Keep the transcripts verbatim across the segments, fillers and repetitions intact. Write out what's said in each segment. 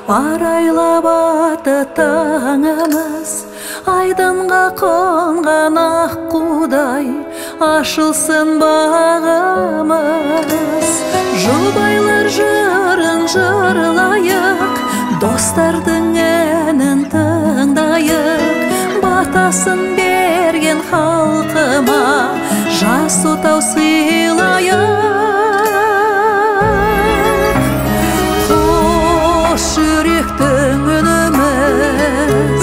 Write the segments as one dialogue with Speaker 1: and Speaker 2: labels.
Speaker 1: Арайлап аты таңымыз, айдынға қонған аққудай, ашылсын бағымыз. Жұбайлар жырын жырлайық, достардың әнін тыңдайық. Батасын берген халқыма жас отау сыйлайық. Қос жүректің үніміз,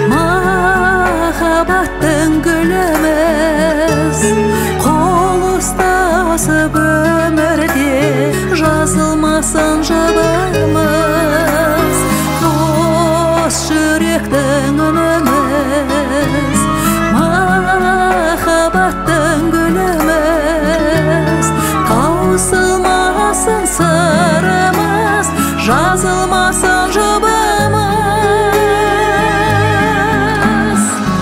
Speaker 1: махаббаттың гүліміз. Қол ұстасып өмірде жазылмасын жұбымыз. Қос жүректің үніміз, махаббаттың гүліміз. Таусылмасын сырымыз, жазылмасын жұбымыз.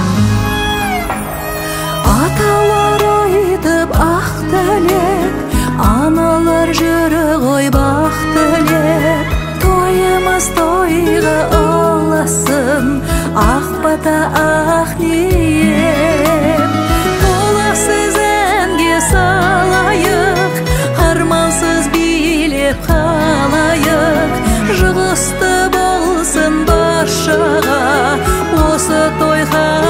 Speaker 1: Аталар айтып ақ тілек, аналар жүрі ғой бақ тілек. Тойымыз тойға ұласын, ақ бата ақ ниет. Толассыз әнге салайық, армансыз билеп қалайық. Жұғысты болсын баршаға осы той